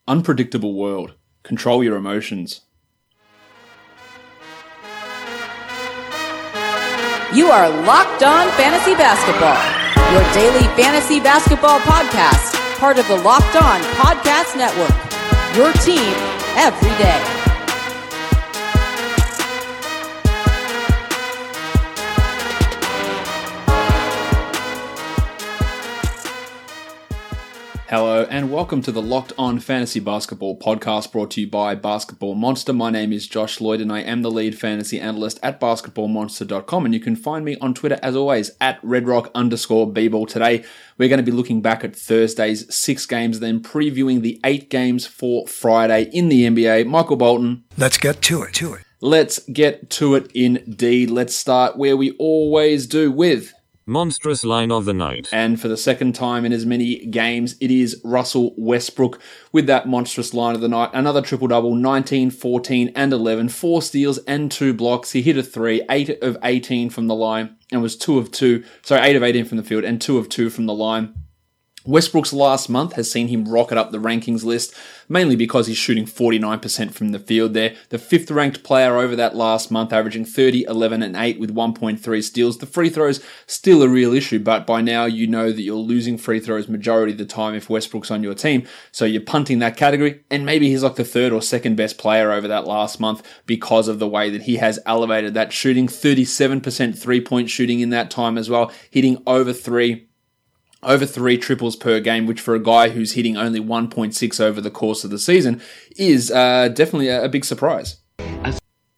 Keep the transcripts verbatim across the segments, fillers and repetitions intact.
Unpredictable world. Control your emotions. You are Locked On Fantasy Basketball, your daily fantasy basketball podcast, part of the Locked On Podcast Network, your team every day. Hello and welcome to the Locked On Fantasy Basketball podcast brought to you by Basketball Monster. My name is Josh Lloyd and I am the lead fantasy analyst at basketball monster dot com, and you can find me on Twitter as always at redrock underscore bball. Today we're going to be looking back at Thursday's six games, then previewing the eight games for Friday in the N B A. Michael Bolton. Let's get to it, to it. Let's get to it indeed. Let's start where we always do with monstrous line of the night. And for the second time in as many games, it is Russell Westbrook with that monstrous line of the night. Another triple-double, nineteen, fourteen, and eleven. Four steals and two blocks. He hit a three, eight of eighteen from the line, and was two of two, sorry, eight of eighteen from the field, and two of two from the line. Westbrook's last month has seen him rocket up the rankings list, mainly because he's shooting forty-nine percent from the field there. The fifth ranked player over that last month, averaging thirty, eleven, and eight with one point three steals. The free throws, still a real issue, but by now you know that you're losing free throws majority of the time if Westbrook's on your team. So you're punting that category, and maybe he's like the third or second best player over that last month because of the way that he has elevated that shooting. thirty-seven percent three-point shooting in that time as well, hitting over three. Over three triples per game, which for a guy who's hitting only one point six over the course of the season is uh, definitely a, a big surprise. I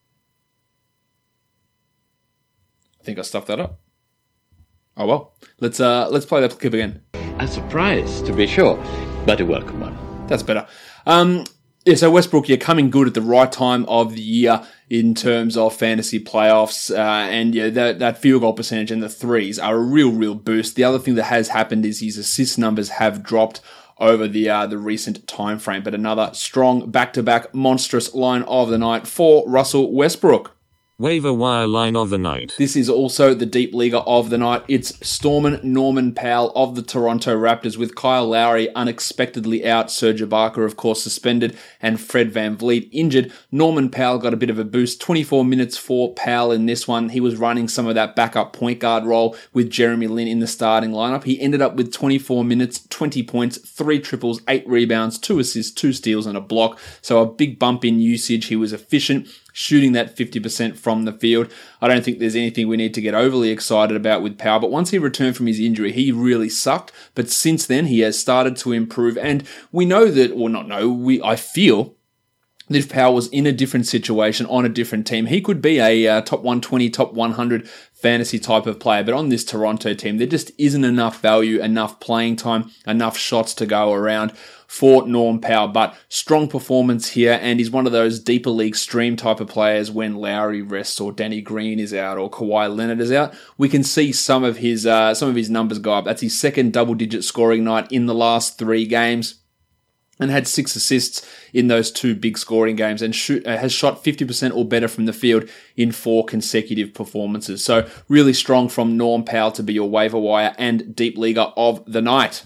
think I stuffed that up. Oh well, let's uh, let's play that clip again. A surprise, to be sure, but a welcome one. That's better. Um, yeah, so Westbrook, you're coming good at the right time of the year in terms of fantasy playoffs, uh, and yeah, that, that field goal percentage and the threes are a real, real boost. The other thing that has happened is his assist numbers have dropped over the uh, the recent time frame, but another strong back-to-back monstrous line of the night for Russell Westbrook. Waiver wire line of the night. This is also the deep leaguer of the night. It's Stormin Norman Powell of the Toronto Raptors, with Kyle Lowry unexpectedly out, Serge Ibaka of course suspended, and Fred VanVleet injured. Norman Powell got a bit of a boost. twenty-four minutes for Powell in this one. He was running some of that backup point guard role with Jeremy Lin in the starting lineup. He ended up with twenty-four minutes, twenty points, three triples, eight rebounds, two assists, two steals, and a block. So a big bump in usage. He was efficient, shooting that fifty percent from the field. I don't think there's anything we need to get overly excited about with Powell, but once he returned from his injury, he really sucked. But since then, he has started to improve, and we know that, or not know, we I feel that if Powell was in a different situation, on a different team, he could be a uh, top one twenty, top one hundred fantasy type of player. But on this Toronto team, there just isn't enough value, enough playing time, enough shots to go around for Norm Powell. But strong performance here, and he's one of those deeper league stream type of players when Lowry rests or Danny Green is out or Kawhi Leonard is out. We can see some of his uh, some of his numbers go up. That's his second double-digit scoring night in the last three games, and had six assists in those two big scoring games, and shoot, uh, has shot fifty percent or better from the field in four consecutive performances. So really strong from Norm Powell to be your waiver wire and deep leaguer of the night.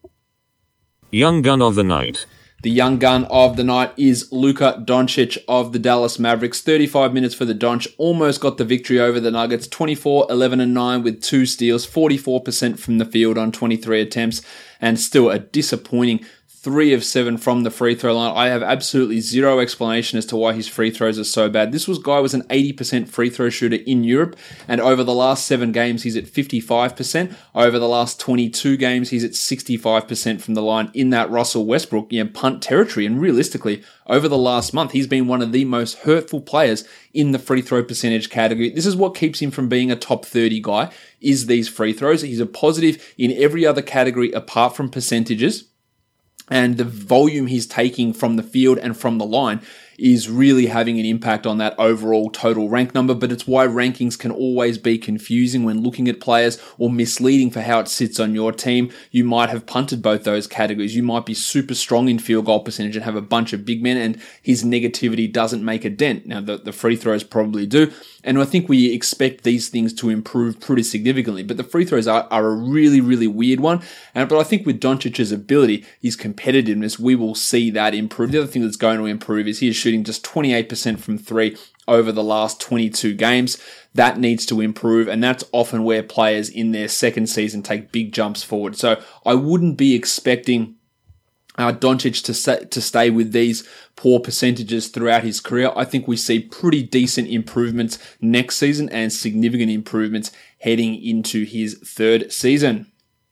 Young gun of the night. The young gun of the night is Luka Doncic of the Dallas Mavericks. thirty-five minutes for the Donch, almost got the victory over the Nuggets. twenty-four, eleven, and nine with two steals, forty-four percent from the field on twenty-three attempts, and still a disappointing three of seven from the free throw line. I have absolutely zero explanation as to why his free throws are so bad. This was guy was an eighty percent free throw shooter in Europe, and over the last seven games, he's at fifty-five percent. Over the last twenty-two games, he's at sixty-five percent from the line in that Russell Westbrook, you know, punt territory. And realistically, over the last month, he's been one of the most hurtful players in the free throw percentage category. This is what keeps him from being a top thirty guy, is these free throws. He's a positive in every other category apart from percentages. And the volume he's taking from the field and from the line is really having an impact on that overall total rank number, but it's why rankings can always be confusing when looking at players, or misleading for how it sits on your team. You might have punted both those categories. You might be super strong in field goal percentage and have a bunch of big men, and his negativity doesn't make a dent. Now, the, the free throws probably do, and I think we expect these things to improve pretty significantly, but the free throws are, are a really, really weird one. And But I think with Doncic's ability, his competitiveness, we will see that improve. The other thing that's going to improve is he is shooting just twenty-eight percent from three over the last twenty-two games. That needs to improve, and that's often where players in their second season take big jumps forward. So I wouldn't be expecting uh, Doncic to, sa- to stay with these poor percentages throughout his career. I think we see pretty decent improvements next season and significant improvements heading into his third season.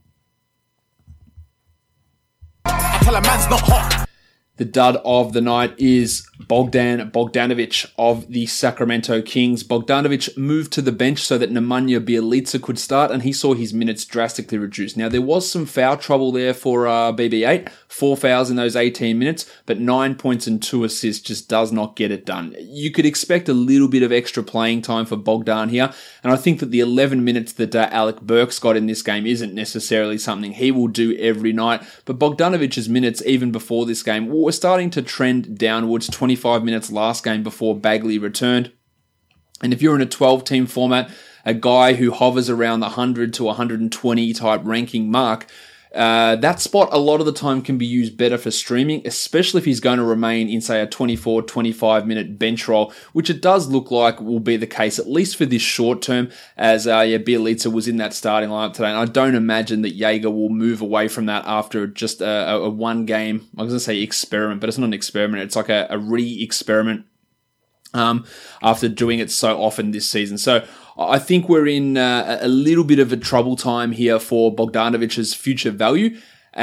I tell a man's not hot. The dud of the night is Bogdan Bogdanovic of the Sacramento Kings. Bogdanovic moved to the bench so that Nemanja Bjelica could start, and he saw his minutes drastically reduced. Now, there was some foul trouble there for uh, B B eight, four fouls in those eighteen minutes, but nine points and two assists just does not get it done. You could expect a little bit of extra playing time for Bogdan here, and I think that the eleven minutes that uh, Alec Burks got in this game isn't necessarily something he will do every night, but Bogdanovic's minutes, even before this game, were starting to trend downwards. twenty-five minutes last game before Bagley returned. And if you're in a twelve-team format, a guy who hovers around the one hundred to one hundred twenty type ranking mark, uh, that spot a lot of the time can be used better for streaming, especially if he's going to remain in, say, a twenty-four, twenty-five minute bench role, which it does look like will be the case, at least for this short term, as uh, yeah, Bjelica was in that starting lineup today. And I don't imagine that Jaeger will move away from that after just a, a one game, I was going to say experiment, but it's not an experiment. It's like a, a re-experiment um, after doing it so often this season. So I think we're in uh, a little bit of a trouble time here for Bogdanovic's future value.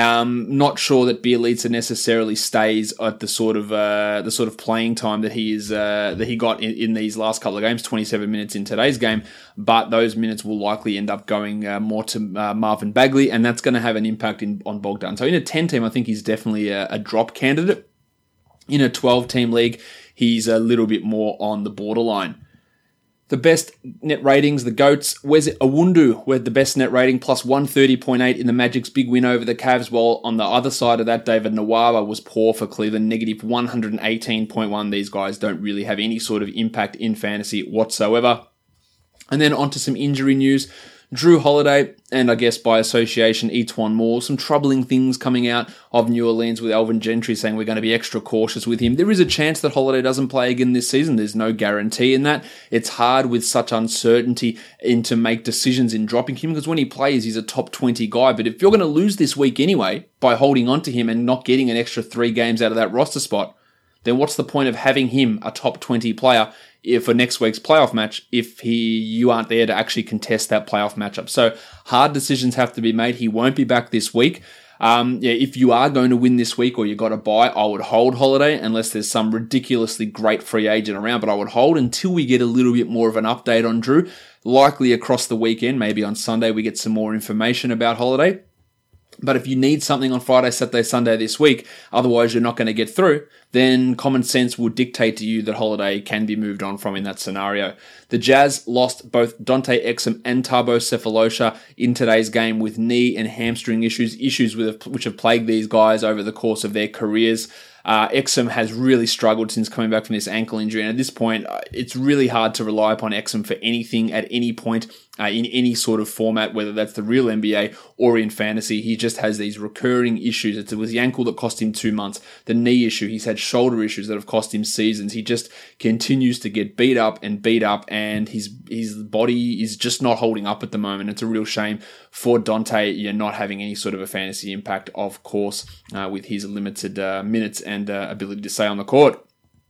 Um, not sure that Bjelica necessarily stays at the sort of uh, the sort of playing time that he is uh, that he got in, in these last couple of games, twenty-seven minutes in today's game. But those minutes will likely end up going uh, more to uh, Marvin Bagley, and that's going to have an impact in, on Bogdan. So in a ten team, I think he's definitely a, a drop candidate. In a twelve team league, he's a little bit more on the borderline. The best net ratings, the GOATs, where's it? Awundu with the best net rating, plus one thirty point eight in the Magic's big win over the Cavs, while on the other side of that, David Nwaba was poor for Cleveland, negative one eighteen point one. These guys don't really have any sort of impact in fantasy whatsoever. And then onto some injury news. Drew Holiday, and I guess by association, Etuan Moore. Some troubling things coming out of New Orleans with Alvin Gentry saying we're going to be extra cautious with him. There is a chance that Holiday doesn't play again this season. There's no guarantee in that. It's hard with such uncertainty in to make decisions in dropping him, because when he plays, he's a top twenty guy. But if you're going to lose this week anyway by holding on to him and not getting an extra three games out of that roster spot, then what's the point of having him a top twenty player for next week's playoff match if he you aren't there to actually contest that playoff matchup? So hard decisions have to be made. He won't be back this week. Um, yeah, if you are going to win this week or you got to buy, I would hold Holiday unless there's some ridiculously great free agent around. But I would hold until we get a little bit more of an update on Drew. Likely across the weekend, maybe on Sunday, we get some more information about Holiday. But if you need something on Friday, Saturday, Sunday this week, otherwise you're not going to get through, then common sense would dictate to you that Holiday can be moved on from in that scenario. The Jazz lost both Dante Exum and Thabo Sefolosha in today's game with knee and hamstring issues, issues with which have plagued these guys over the course of their careers. Uh, Exum has really struggled since coming back from this ankle injury, and at this point, uh, it's really hard to rely upon Exum for anything at any point uh, in any sort of format, whether that's the real N B A or in fantasy. He just has these recurring issues. It was the ankle that cost him two months, the knee issue. He's had shoulder issues that have cost him seasons. He just continues to get beat up and beat up, and his his body is just not holding up at the moment. It's a real shame for Dante, you know, not having any sort of a fantasy impact, of course, uh, with his limited uh, minutes and and uh, ability to stay on the court.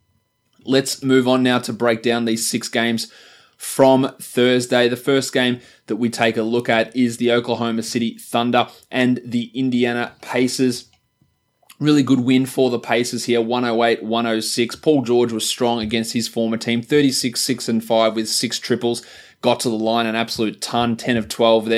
Let's move on now to break down these six games from Thursday. The first game that we take a look at is the Oklahoma City Thunder and the Indiana Pacers. Really good win for the Pacers here, one oh eight one oh six. Paul George was strong against his former team, thirty-six six and five with six triples. Got to the line an absolute ton, ten of twelve there.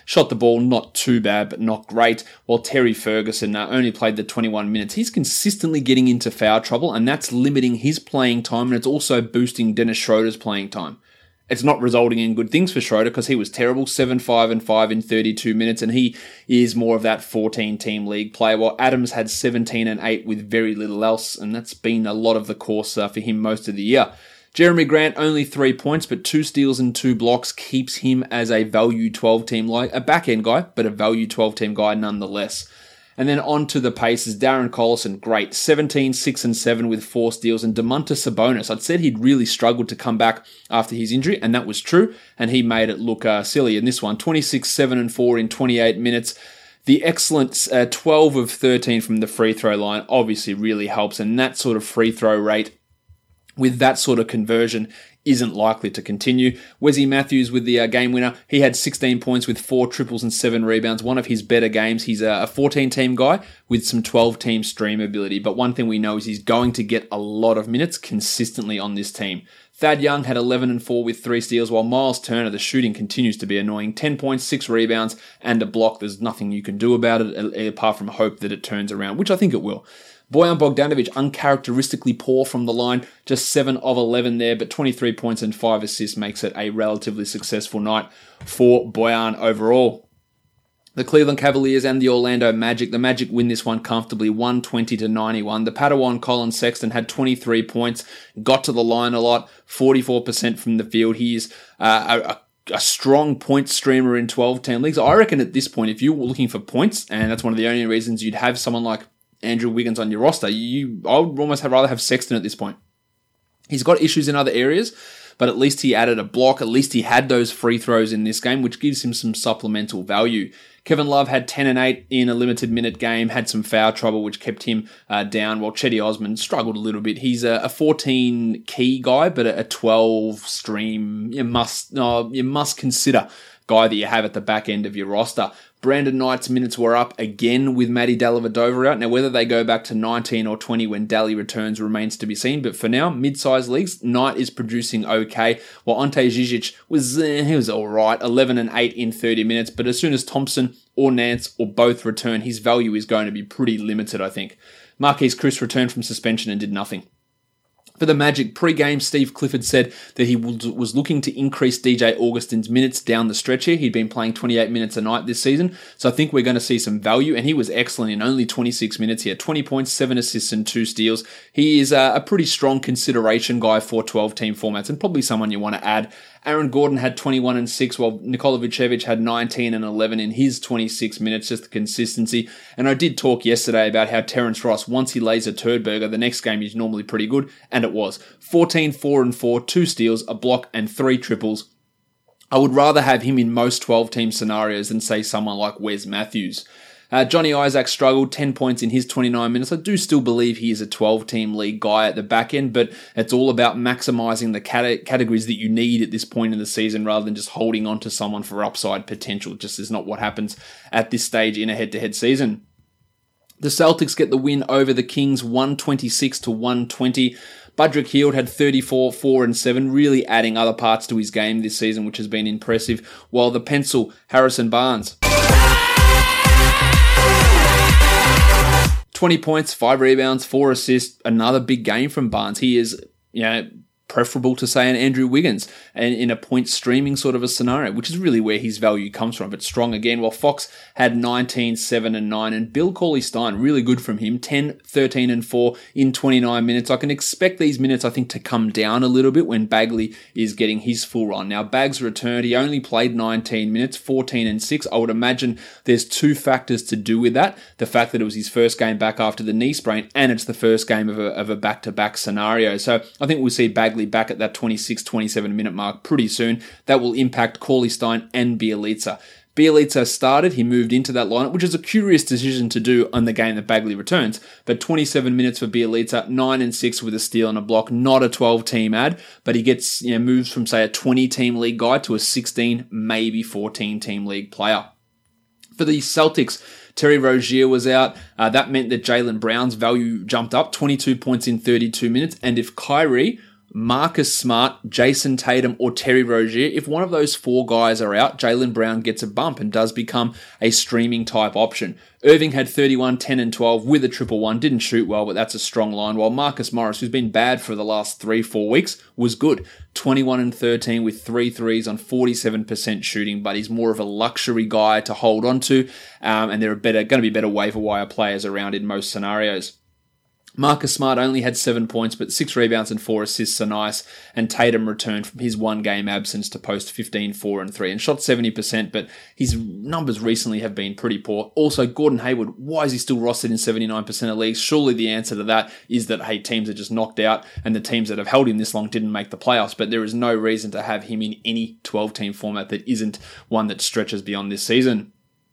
Shot the ball not too bad, but not great, while Terry Ferguson uh, only played the twenty-one minutes. He's consistently getting into foul trouble, and that's limiting his playing time, and it's also boosting Dennis Schroeder's playing time. It's not resulting in good things for Schroeder because he was terrible, seven five and five in thirty-two minutes, and he is more of that fourteen-team league player, while Adams had seventeen and eight with very little else, and that's been a lot of the course uh, for him most of the year. Jeremy Grant, only three points, but two steals and two blocks keeps him as a value twelve-team, like a back-end guy, but a value twelve-team guy nonetheless. And then on to the Pacers, Darren Collison, great, seventeen, six and seven with four steals, and Domantas Sabonis. I'd said he'd really struggled to come back after his injury, and that was true, and he made it look uh, silly in this one. twenty-six, seven and four in twenty-eight minutes. The excellent uh, twelve of thirteen from the free throw line obviously really helps, and that sort of free throw rate with that sort of conversion isn't likely to continue. Wesley Matthews with the uh, game winner. He had sixteen points with four triples and seven rebounds. One of his better games. He's a fourteen-team guy with some twelve-team stream ability. But one thing we know is he's going to get a lot of minutes consistently on this team. Thad Young had eleven and four with three steals, while Miles Turner, the shooting continues to be annoying. ten points, six rebounds, and a block. There's nothing you can do about it apart from hope that it turns around, which I think it will. Bojan Bogdanovic, uncharacteristically poor from the line, just seven of eleven there, but twenty-three points and five assists makes it a relatively successful night for Bojan overall. The Cleveland Cavaliers and the Orlando Magic. The Magic win this one comfortably, one twenty to ninety-one. The Padawan Colin Sexton had twenty-three points, got to the line a lot, forty-four percent from the field. He is uh, a, a strong point streamer in twelve-team leagues. I reckon at this point, if you were looking for points, and that's one of the only reasons you'd have someone like Andrew Wiggins on your roster, you I would almost have rather have Sexton at this point. He's got issues in other areas, but at least he added a block. At least he had those free throws in this game, which gives him some supplemental value. Kevin Love had ten and eight in a limited minute game, had some foul trouble, which kept him uh, down, while Chetty Osman struggled a little bit. He's a, a fourteen key guy, but a, a twelve stream, you must, uh, you must consider guy that you have at the back end of your roster. Brandon Knight's minutes were up again with Matty Dellavedova out. Now, whether they go back to nineteen or twenty when Daly returns remains to be seen. But for now, mid-sized leagues, Knight is producing okay, while Ante Žižić was, eh, he was all right, eleven and eight in thirty minutes. But as soon as Thompson or Nance or both return, his value is going to be pretty limited, I think. Marquise Chris returned from suspension and did nothing. For the Magic, pre-game, Steve Clifford said that he was looking to increase D J Augustin's minutes down the stretch here. He'd been playing twenty-eight minutes a night this season, so I think we're going to see some value, and he was excellent in only twenty-six minutes here. twenty points, seven assists, and two steals. He is a pretty strong consideration guy for twelve-team formats, and probably someone you want to add. Aaron Gordon had twenty-one and six, while Nikola Vucevic had nineteen and eleven in his twenty-six minutes, just the consistency. And I did talk yesterday about how Terrence Ross, once he lays a turd burger, the next game is normally pretty good, and it was. fourteen, four and four, two steals, a block, and three triples. I would rather have him in most twelve-team scenarios than, say, someone like Wes Matthews. Uh, Johnny Isaac struggled, ten points in his twenty-nine minutes. I do still believe he is a twelve-team league guy at the back end, but it's all about maximising the cate- categories that you need at this point in the season rather than just holding on to someone for upside potential. It just is not what happens at this stage in a head-to-head season. The Celtics get the win over the Kings, one twenty-six to one twenty. Budrick Hield had thirty-four, four and seven, really adding other parts to his game this season, which has been impressive, while the pencil, Harrison Barnes, twenty points, five rebounds, four assists, another big game from Barnes. He is, you know, preferable to, say, an Andrew Wiggins and in a point streaming sort of a scenario, which is really where his value comes from, but strong again, while Fox had nineteen, seven and nine, and Bill Cauley-Stein, really good from him, ten, thirteen and four in twenty-nine minutes. I can expect these minutes, I think, to come down a little bit when Bagley is getting his full run. Now, Bags returned, he only played nineteen minutes, fourteen and six. I would imagine there's two factors to do with that. The fact that it was his first game back after the knee sprain, and it's the first game of a, of a back-to-back scenario. So I think we'll see Bagley back at that twenty-six, twenty-seven minute mark pretty soon. That will impact Cauley-Stein and Bjelica. Bjelica started, he moved into that lineup, which is a curious decision to do on the game that Bagley returns. But twenty-seven minutes for Bjelica, nine and six with a steal and a block, not a twelve-team ad, but he gets, you know, moves from, say, a twenty-team league guy to a sixteen, maybe fourteen-team league player. For the Celtics, Terry Rozier was out. Uh, that meant that Jaylen Brown's value jumped up, twenty-two points in thirty-two minutes, and if Kyrie Marcus Smart, Jason Tatum, or Terry Rozier. If one of those four guys are out, Jaylen Brown gets a bump and does become a streaming type option. Irving had thirty-one, ten, and twelve with a triple one. Didn't shoot well, but that's a strong line. While Marcus Morris, who's been bad for the last three, four weeks, was good. twenty-one and thirteen with three threes on forty-seven percent shooting, but he's more of a luxury guy to hold on to, um, and there are better, going to be better waiver wire players around in most scenarios. Marcus Smart only had seven points, but six rebounds and four assists are nice. And Tatum returned from his one-game absence to post fifteen, four, and three and shot seventy percent, but his numbers recently have been pretty poor. Also, Gordon Hayward, why is he still rostered in seventy-nine percent of leagues? Surely the answer to that is that, hey, teams are just knocked out, and the teams that have held him this long didn't make the playoffs, but there is no reason to have him in any twelve-team format that isn't one that stretches beyond this season.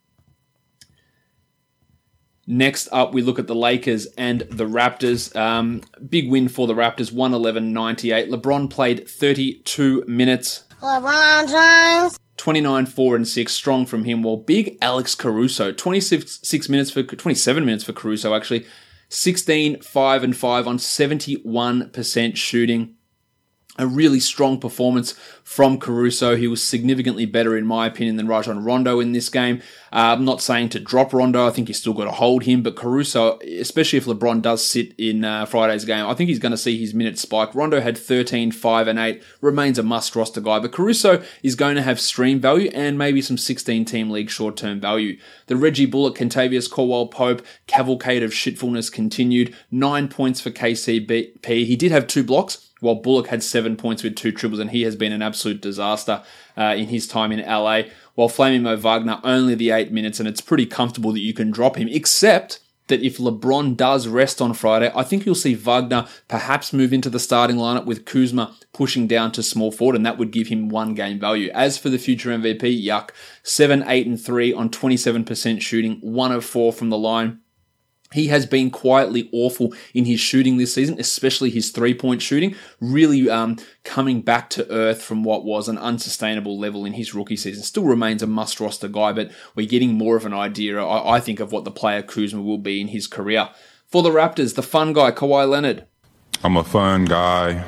Next up, we look at the Lakers and the Raptors. Um, big win for the Raptors, one eleven ninety-eight. LeBron played thirty-two minutes. LeBron James. twenty-nine, four, and six, strong from him. While big Alex Caruso, twenty-six minutes for, twenty-seven minutes for Caruso actually. sixteen, five, and five on seventy-one percent shooting. A really strong performance from Caruso. He was significantly better, in my opinion, than Rajon Rondo in this game. Uh, I'm not saying to drop Rondo. I think you still got to hold him. But Caruso, especially if LeBron does sit in uh, Friday's game, I think he's going to see his minutes spike. Rondo had thirteen, five, and eight. Remains a must-roster guy. But Caruso is going to have stream value and maybe some sixteen-team league short-term value. The Reggie Bullock, Kentavious Caldwell-Pope cavalcade of shitfulness continued. Nine points for K C P. He did have two blocks, while Bullock had seven points with two triples, and he has been an absolute disaster uh, in his time in L A. While Flaming Mo Wagner, only the eight minutes, and it's pretty comfortable that you can drop him, except that if LeBron does rest on Friday, I think you'll see Wagner perhaps move into the starting lineup with Kuzma pushing down to small forward, and that would give him one game value. As for the future M V P, yuck. seven, eight, and three on twenty-seven percent shooting, one of four from the line. He has been quietly awful in his shooting this season, especially his three-point shooting, really um, coming back to earth from what was an unsustainable level in his rookie season. Still remains a must-roster guy, but we're getting more of an idea, I, I think, of what the player Kuzma will be in his career. For the Raptors, the fun guy, Kawhi Leonard. I'm a fun guy.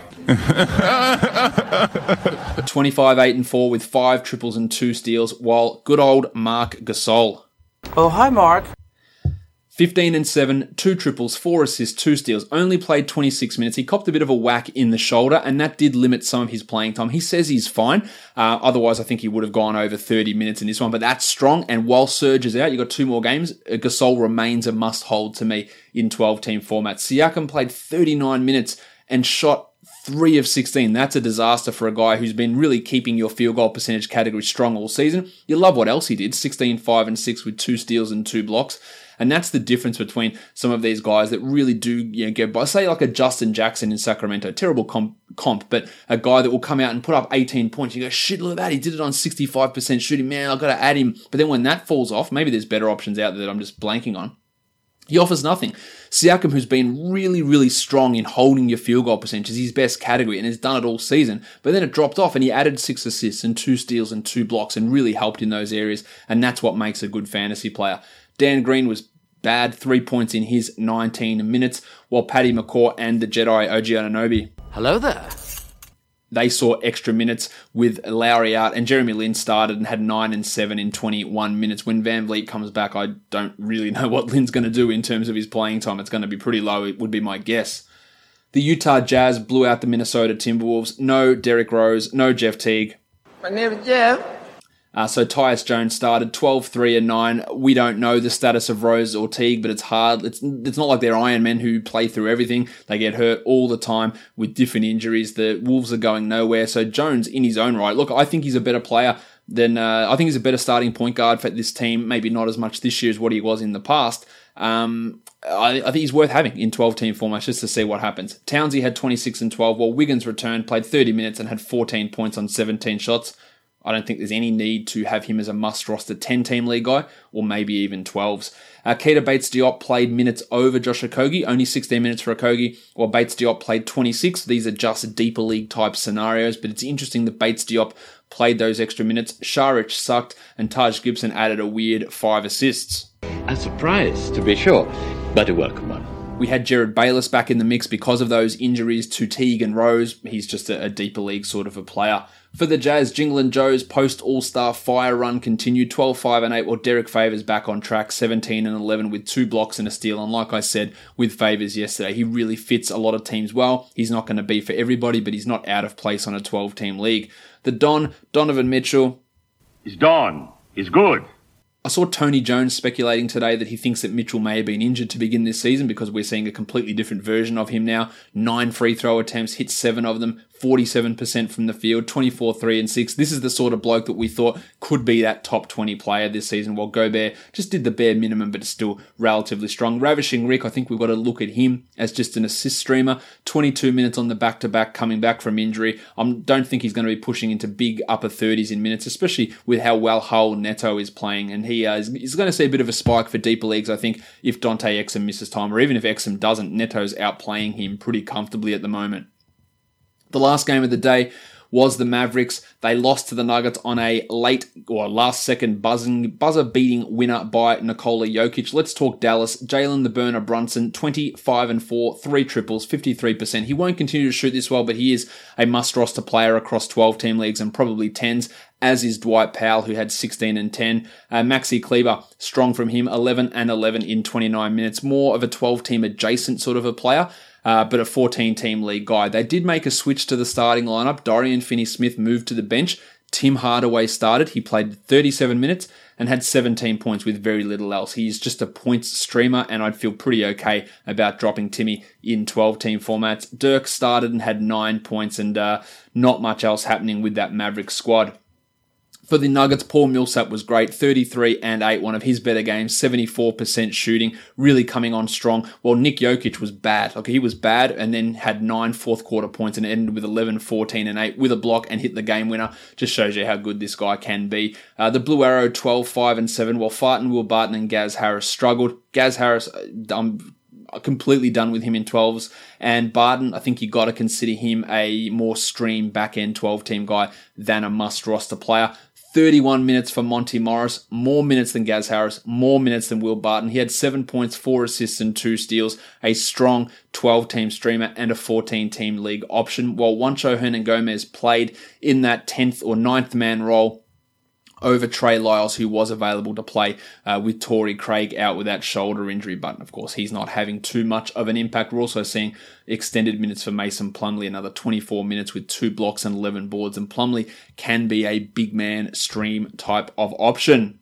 twenty-five, eight, and four with five triples and two steals, while good old Marc Gasol. Oh, hi, Mark. fifteen and seven, two triples, four assists, two steals, only played twenty-six minutes. He copped a bit of a whack in the shoulder, and that did limit some of his playing time. He says he's fine. Uh, otherwise, I think he would have gone over thirty minutes in this one, but that's strong. And while Serge is out, you've got two more games. Gasol remains a must-hold to me in twelve-team format. Siakam played thirty-nine minutes and shot three of sixteen. That's a disaster for a guy who's been really keeping your field goal percentage category strong all season. You love what else he did. sixteen, five, and six with two steals and two blocks. And that's the difference between some of these guys that really do, you know, get by. Say like a Justin Jackson in Sacramento, terrible comp, comp, but a guy that will come out and put up eighteen points. You go, shit, look at that. He did it on sixty-five percent shooting. Man, I've got to add him. But then when that falls off, maybe there's better options out there that I'm just blanking on. He offers nothing. Siakam, who's been really, really strong in holding your field goal percentage, is his best category and has done it all season. But then it dropped off and he added six assists and two steals and two blocks and really helped in those areas. And that's what makes a good fantasy player. Dan Green was bad, three points in his nineteen minutes, while Patty McCaw and the Jedi O G Anunoby, Hello there. they saw extra minutes with Lowry out, and Jeremy Lin started and had nine and seven in twenty-one minutes. When Van Vliet comes back, I don't really know what Lin's going to do in terms of his playing time. It's going to be pretty low, it would be my guess. The Utah Jazz blew out the Minnesota Timberwolves. No Derrick Rose, no Jeff Teague. My name is Jeff. Uh, so Tyus Jones started twelve, three, and nine. We don't know the status of Rose or Teague, but it's hard. It's it's not like they're Iron Men who play through everything. They get hurt all the time with different injuries. The Wolves are going nowhere. So Jones, in his own right, look, I think he's a better player than uh, I think he's a better starting point guard for this team. Maybe not as much this year as what he was in the past. Um, I, I think he's worth having in twelve-team formats just to see what happens. Townsy had twenty-six and twelve, while Wiggins returned, played thirty minutes, and had fourteen points on seventeen shots. I don't think there's any need to have him as a must-roster ten-team league guy, or maybe even twelves. Uh, Keita Bates-Diop played minutes over Josh Okogie, only sixteen minutes for Okogie, while Bates-Diop played twenty-six. These are just deeper league type scenarios, but it's interesting that Bates-Diop played those extra minutes. Šarić sucked, and Taj Gibson added a weird five assists. A surprise, to be sure, but a welcome one. We had Jared Bayless back in the mix because of those injuries to Teague and Rose. He's just a, a deeper league sort of a player. For the Jazz, Jingle and Joe's post-All-Star fire run continued, twelve five and eight, while Derek Favors back on track, seventeen and eleven with two blocks and a steal. And like I said with Favors yesterday, he really fits a lot of teams well. He's not going to be for everybody, but he's not out of place on a twelve-team league. The Don, Donovan Mitchell. He's Don. He's good. I saw Tony Jones speculating today that he thinks that Mitchell may have been injured to begin this season because we're seeing a completely different version of him now. Nine free throw attempts, hit seven of them, forty-seven percent from the field, twenty-four, three and six. This is the sort of bloke that we thought could be that top twenty player this season, while Gobert just did the bare minimum, but still relatively strong. Ravishing Rick, I think we've got to look at him as just an assist streamer. twenty-two minutes on the back-to-back, coming back from injury. I don't think he's going to be pushing into big upper thirties in minutes, especially with how well Hull Neto is playing, and he uh, is he's going to see a bit of a spike for deeper leagues, I think, if Dante Exum misses time, or even if Exum doesn't. Neto's outplaying him pretty comfortably at the moment. The last game of the day was the Mavericks. They lost to the Nuggets on a late or last second buzzing, buzzer beating winner by Nikola Jokic. Let's talk Dallas. Jalen the Burner Brunson, twenty-five and four, three triples, fifty-three percent. He won't continue to shoot this well, but he is a must roster player across twelve team leagues and probably tens, as is Dwight Powell, who had sixteen and ten. Uh, Maxi Kleber, strong from him, eleven and eleven in twenty-nine minutes. More of a twelve team adjacent sort of a player. Uh, but a fourteen-team league guy. They did make a switch to the starting lineup. Dorian Finney-Smith moved to the bench. Tim Hardaway started. He played thirty-seven minutes and had seventeen points with very little else. He's just a points streamer, and I'd feel pretty okay about dropping Timmy in twelve-team formats. Dirk started and had nine points, and uh, not much else happening with that Mavericks squad. For the Nuggets, Paul Millsap was great, thirty-three and eight, one of his better games, seventy-four percent shooting, really coming on strong, while Nick Jokic was bad. Like, he was bad and then had nine fourth quarter points and ended with eleven, fourteen and eight with a block and hit the game winner. Just shows you how good this guy can be. Uh, the Blue Arrow, twelve, five and seven, while Farton, Will Barton and Gaz Harris struggled. Gaz Harris, I'm completely done with him in twelves, and Barton, I think you got to consider him a more stream back-end twelve-team guy than a must-roster player. thirty-one minutes for Monty Morris, more minutes than Gaz Harris, more minutes than Will Barton. He had seven points, four assists and two steals, a strong twelve-team streamer and a fourteen-team league option, while Juancho Hernan-Gomez played in that tenth or ninth man role over Trey Lyles, who was available to play uh, with Torrey Craig out with that shoulder injury. But, of course, he's not having too much of an impact. We're also seeing extended minutes for Mason Plumlee, another twenty-four minutes with two blocks and eleven boards. And Plumlee can be a big man stream type of option.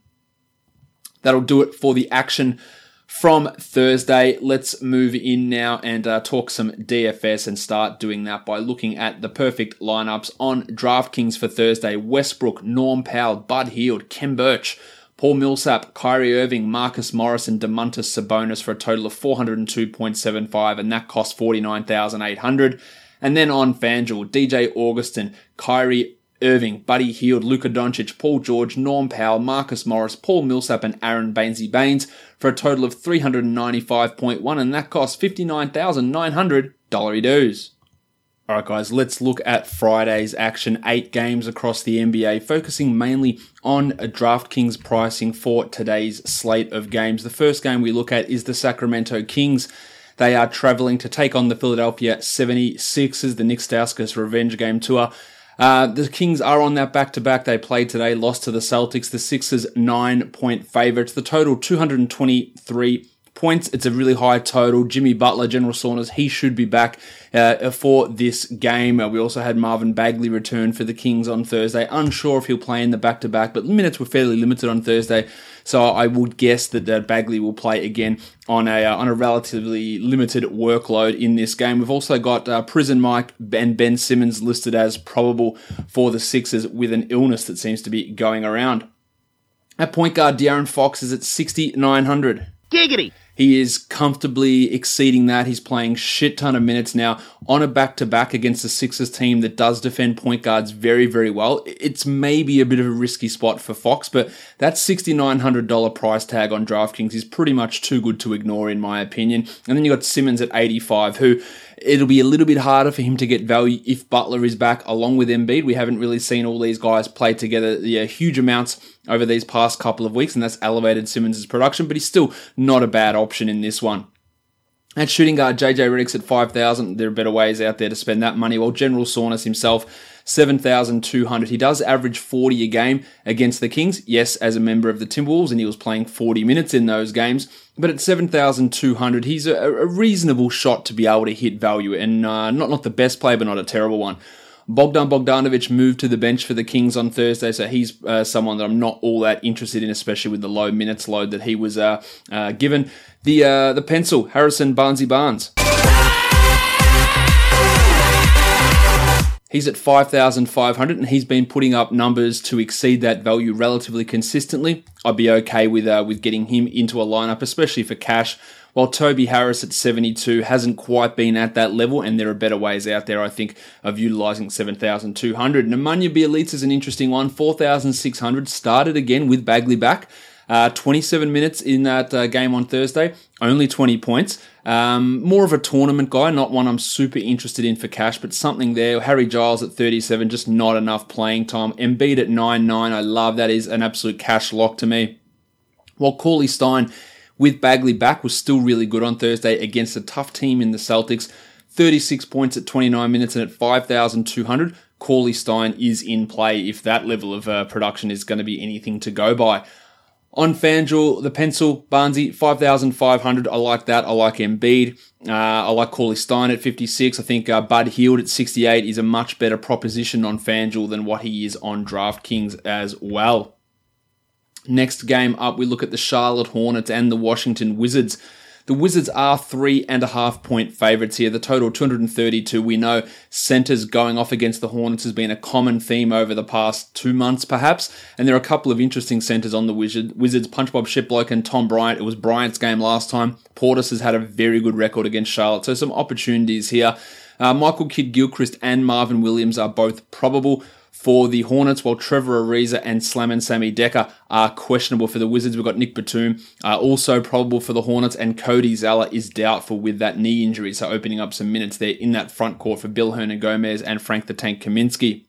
That'll do it for the action from Thursday. Let's move in now and uh, talk some D F S and start doing that by looking at the perfect lineups on DraftKings for Thursday. Westbrook, Norm Powell, Bud Hield, Kem Birch, Paul Millsap, Kyrie Irving, Marcus Morris, and Domantas Sabonis for a total of four oh two point seven five, and that cost forty-nine thousand eight hundred dollars. And then on FanDuel, D J Augustin, Kyrie Irving, Buddy Hield, Luka Doncic, Paul George, Norm Powell, Marcus Morris, Paul Millsap, and Aaron Bainesy Baines for a total of three hundred ninety-five point one, and that cost fifty-nine thousand nine hundred dollars. Alright guys, let's look at Friday's action. Eight games across the N B A, focusing mainly on DraftKings pricing for today's slate of games. The first game we look at is the Sacramento Kings. They are traveling to take on the Philadelphia seventy-sixers, the Nick Stauskas Revenge Game Tour. Uh, the Kings are on that back-to-back. They played today, lost to the Celtics. The Sixers, nine-point favourites. The total, two hundred twenty-three points. It's a really high total. Jimmy Butler, General Saunders, he should be back uh, for this game. Uh, we also had Marvin Bagley return for the Kings on Thursday. Unsure if he'll play in the back-to-back, but minutes were fairly limited on Thursday, so I would guess that uh, Bagley will play again on a uh, on a relatively limited workload in this game. We've also got uh, Prison Mike and Ben Simmons listed as probable for the Sixers with an illness that seems to be going around. At point guard, De'Aaron Fox is at sixty-nine hundred. Giggity! He is comfortably exceeding that. He's playing shit ton of minutes now on a back-to-back against the Sixers team that does defend point guards very, very well. It's maybe a bit of a risky spot for Fox, but that sixty-nine hundred dollars price tag on DraftKings is pretty much too good to ignore, in my opinion. And then you got Simmons at eighty-five, who it'll be a little bit harder for him to get value if Butler is back along with Embiid. We haven't really seen all these guys play together yeah, huge amounts over these past couple of weeks, and that's elevated Simmons' production, but he's still not a bad option in this one. At shooting guard, J J Redick's at five thousand. There are better ways out there to spend that money. While General Saunders himself, seven thousand two hundred. He does average forty a game against the Kings. Yes, as a member of the Timberwolves, and he was playing forty minutes in those games. But at seven thousand two hundred, he's a, a reasonable shot to be able to hit value. And uh, not, not the best play, but not a terrible one. Bogdan Bogdanovic moved to the bench for the Kings on Thursday, so he's uh, someone that I'm not all that interested in, especially with the low minutes load that he was uh, uh, given. The uh, the pencil, Harrison Barnesy Barnes. He's at five thousand five hundred, and he's been putting up numbers to exceed that value relatively consistently. I'd be okay with uh, with getting him into a lineup, especially for cash. While Toby Harris at seventy-two hasn't quite been at that level, and there are better ways out there, I think, of utilising seven thousand two hundred. Nemanja Bjelica is an interesting one. four thousand six hundred, started again with Bagley back. Uh, twenty-seven minutes in that uh, game on Thursday, only twenty points. Um, more of a tournament guy, not one I'm super interested in for cash, but something there. Harry Giles at thirty-seven, just not enough playing time. Embiid at nine nine, I love that. Is an absolute cash lock to me. While Cauley Stein with Bagley back was still really good on Thursday against a tough team in the Celtics. thirty-six points at twenty-nine minutes, and at five thousand two hundred, Cauley Stein is in play if that level of uh, production is going to be anything to go by. On FanDuel, the pencil, Barnesy, five thousand five hundred. I like that. I like Embiid. Uh, I like Cauley Stein at fifty-six. I think uh, Bud Hield at sixty-eight is a much better proposition on FanDuel than what he is on DraftKings as well. Next game up, we look at the Charlotte Hornets and the Washington Wizards. The Wizards are three and a half point favourites here. The total two hundred thirty-two. We know centres going off against the Hornets has been a common theme over the past two months, perhaps. And there are a couple of interesting centres on the Wizards. Punch Bob Shiplock and Tom Bryant. It was Bryant's game last time. Portis has had a very good record against Charlotte. So some opportunities here. Uh, Michael Kidd-Gilchrist and Marvin Williams are both probable for the Hornets, while Trevor Ariza and Slamming Sammy Dekker are questionable for the Wizards. We've got Nick Batum, uh, also probable for the Hornets, and Cody Zeller is doubtful with that knee injury, so opening up some minutes there in that front court for Bill Hernangomez and Frank the Tank Kaminsky.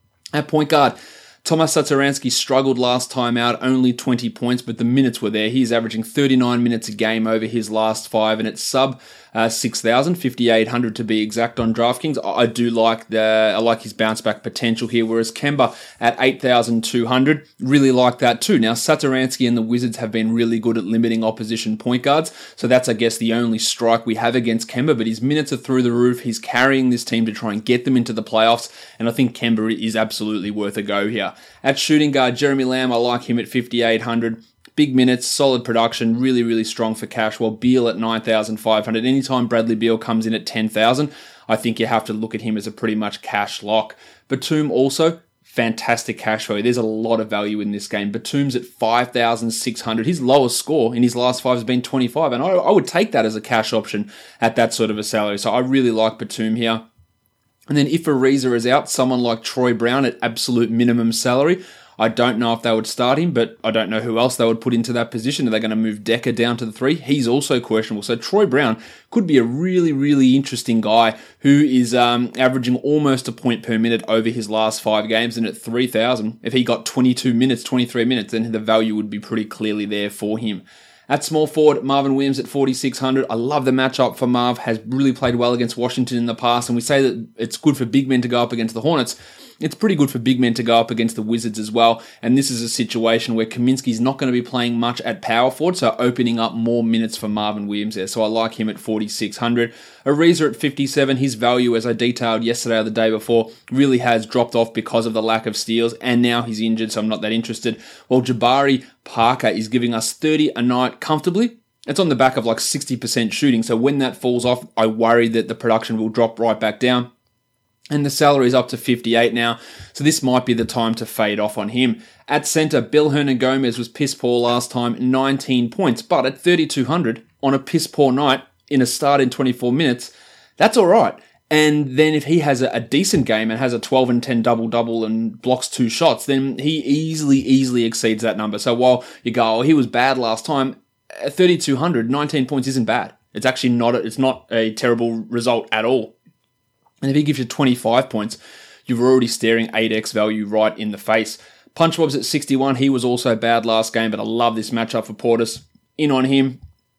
At point guard, Tomas Satoransky struggled last time out, only twenty points, but the minutes were there. He's averaging thirty-nine minutes a game over his last five, and it's sub uh, six thousand, fifty-eight hundred to be exact on DraftKings. I do like the I like his bounce back potential here, whereas Kemba at eight thousand two hundred, really like that too. Now, Satoransky and the Wizards have been really good at limiting opposition point guards, so that's, I guess, the only strike we have against Kemba, but his minutes are through the roof. He's carrying this team to try and get them into the playoffs, and I think Kemba is absolutely worth a go here. At shooting guard, Jeremy Lamb, I like him at fifty-eight hundred. Big minutes, solid production, really, really strong for cash, while Beal at nine thousand five hundred. Anytime Bradley Beal comes in at ten thousand, I think you have to look at him as a pretty much cash lock. Batum also, fantastic cash value. There's a lot of value in this game. Batum's at five thousand six hundred. His lowest score in his last five has been twenty-five, and I, I would take that as a cash option at that sort of a salary. So I really like Batum here. And then if Ariza is out, someone like Troy Brown at absolute minimum salary, I don't know if they would start him, but I don't know who else they would put into that position. Are they going to move Dekker down to the three? He's also questionable. So Troy Brown could be a really, really interesting guy who is um, averaging almost a point per minute over his last five games. And at three thousand, if he got twenty-two minutes, twenty-three minutes, then the value would be pretty clearly there for him. At small forward, Marvin Williams at forty-six hundred. I love the matchup for Marv. Has really played well against Washington in the past. And we say that it's good for big men to go up against the Hornets. It's pretty good for big men to go up against the Wizards as well. And this is a situation where Kaminsky's not going to be playing much at power forward, so opening up more minutes for Marvin Williams there. So I like him at forty-six hundred. Ariza at fifty-seven. His value, as I detailed yesterday or the day before, really has dropped off because of the lack of steals. And now he's injured, so I'm not that interested. While Jabari Parker is giving us thirty a night comfortably. It's on the back of like sixty percent shooting. So when that falls off, I worry that the production will drop right back down. And the salary is up to fifty-eight now, so this might be the time to fade off on him. At centre, Bill Hernangomez was piss poor last time, nineteen points, but at thirty-two hundred on a piss poor night in a start in twenty-four minutes, that's all right. And then if he has a, a decent game and has a twelve and ten double-double and blocks two shots, then he easily, easily exceeds that number. So while you go, oh, he was bad last time, at thirty-two hundred, nineteen points isn't bad. It's actually not a, it's not a terrible result at all. And if he gives you twenty-five points, you're already staring eight x value right in the face. Punch Bob's at sixty-one. He was also bad last game, but I love this matchup for Portis. In on him.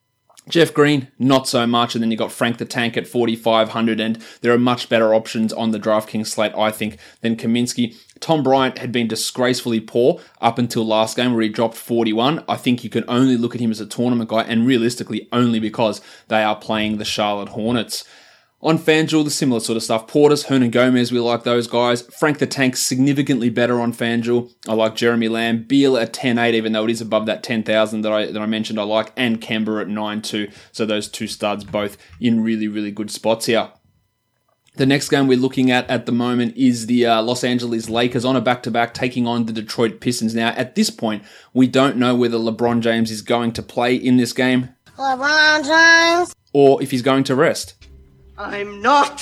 Jeff Green, not so much, and then you got Frank the Tank at forty-five hundred, and there are much better options on the DraftKings slate, I think, than Kaminsky. Tom Bryant had been disgracefully poor up until last game where he dropped forty-one. I think you can only look at him as a tournament guy, and realistically only because they are playing the Charlotte Hornets. On FanDuel, the similar sort of stuff. Portis, Hernan Gomez, we like those guys. Frank the Tank, significantly better on FanDuel. I like Jeremy Lamb. Beal at ten eight, even though it is above that ten thousand that I that I mentioned I like. And Kemba at nine two. So those two studs both in really, really good spots here. The next game we're looking at at the moment is the uh, Los Angeles Lakers on a back-to-back taking on the Detroit Pistons. Now, at this point, we don't know whether LeBron James is going to play in this game. LeBron James. Or if he's going to rest. I'm not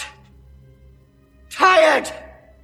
tired.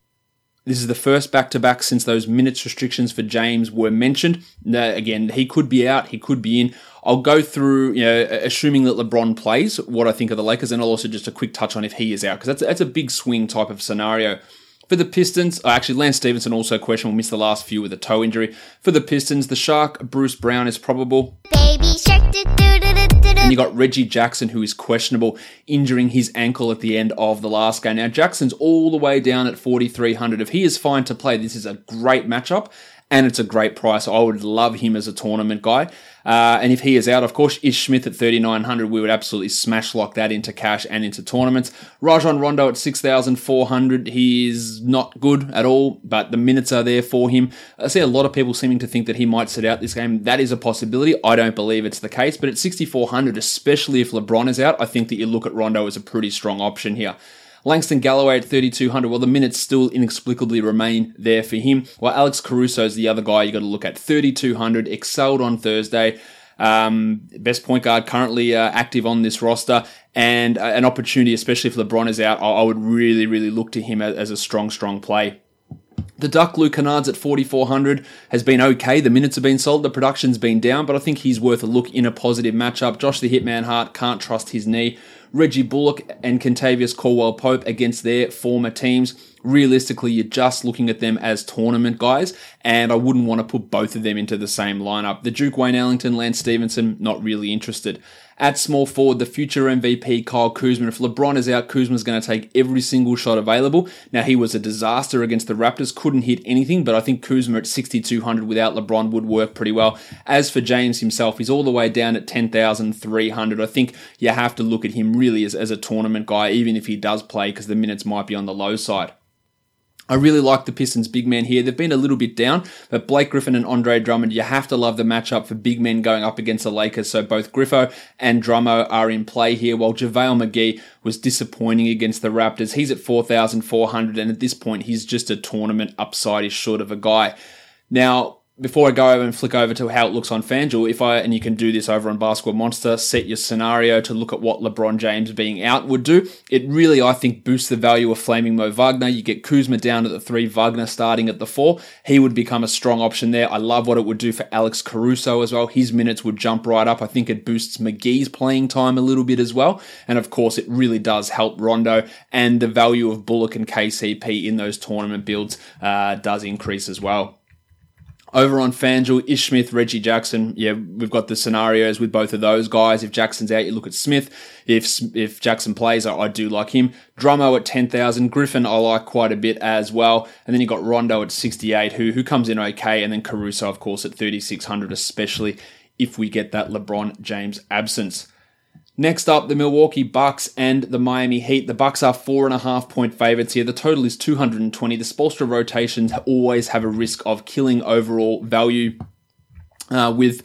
This is the first back-to-back since those minutes restrictions for James were mentioned. Now, again, he could be out, he could be in. I'll go through, you know, assuming that LeBron plays, what I think of the Lakers, and I'll also just a quick touch on if he is out, because that's, that's a big swing type of scenario. For the Pistons, oh, actually, Lance Stevenson also questionable, missed the last few with a toe injury. For the Pistons, the Shark, Bruce Brown is probable. Baby shark. Do, do, do, do, do. And you got Reggie Jackson, who is questionable, injuring his ankle at the end of the last game. Now, Jackson's all the way down at forty-three hundred. If he is fine to play, this is a great matchup, and it's a great price. I would love him as a tournament guy. Uh, and if he is out, of course, Ish Smith at thirty-nine hundred, we would absolutely smash lock that into cash and into tournaments. Rajon Rondo at six thousand four hundred, he is not good at all, but the minutes are there for him. I see a lot of people seeming to think that he might sit out this game. That is a possibility. I don't believe it's the case, but at sixty-four hundred, especially if LeBron is out, I think that you look at Rondo as a pretty strong option here. Langston Galloway at thirty-two hundred, well, the minutes still inexplicably remain there for him. Well, Alex Caruso is the other guy you got to look at. thirty-two hundred, excelled on Thursday. Um, best point guard currently uh, active on this roster, and uh, an opportunity, especially if LeBron is out, I, I would really, really look to him as, as a strong, strong play. The Duck, Luke Kennard's at forty-four hundred, has been okay. The minutes have been sold, the production's been down, but I think he's worth a look in a positive matchup. Josh the Hitman Hart, can't trust his knee. Reggie Bullock and Kentavious Caldwell-Pope against their former teams. Realistically, you're just looking at them as tournament guys, and I wouldn't want to put both of them into the same lineup. The Duke, Wayne Ellington, Lance Stevenson, not really interested. At small forward, the future M V P, Kyle Kuzma. If LeBron is out, Kuzma's going to take every single shot available. Now, he was a disaster against the Raptors, couldn't hit anything, but I think Kuzma at sixty-two hundred without LeBron would work pretty well. As for James himself, he's all the way down at ten thousand three hundred. I think you have to look at him really as, as a tournament guy, even if he does play, because the minutes might be on the low side. I really like the Pistons big men here. They've been a little bit down, but Blake Griffin and Andre Drummond, you have to love the matchup for big men going up against the Lakers. So both Griffo and Drummo are in play here, while JaVale McGee was disappointing against the Raptors. He's at four thousand four hundred, and at this point, he's just a tournament upside-ish sort of a guy. Now, before I go over and flick over to how it looks on FanDuel, if I, and you can do this over on Basketball Monster, set your scenario to look at what LeBron James being out would do. It really, I think, boosts the value of Flaming Mo Wagner. You get Kuzma down at the three, Wagner starting at the four. He would become a strong option there. I love what it would do for Alex Caruso as well. His minutes would jump right up. I think it boosts McGee's playing time a little bit as well. And of course, it really does help Rondo, and the value of Bullock and K C P in those tournament builds uh, does increase as well. Over on FanDuel, Ish Smith, Reggie Jackson. Yeah, we've got the scenarios with both of those guys. If Jackson's out, you look at Smith. If if Jackson plays, I, I do like him. Drummo at ten thousand. Griffin, I like quite a bit as well. And then you got Rondo at sixty-eight, who who comes in okay. And then Caruso, of course, at thirty-six hundred, especially if we get that LeBron James absence. Next up, the Milwaukee Bucks and the Miami Heat. The Bucks are four and a half point favorites here. The total is two hundred twenty. The Spoelstra rotations always have a risk of killing overall value uh, with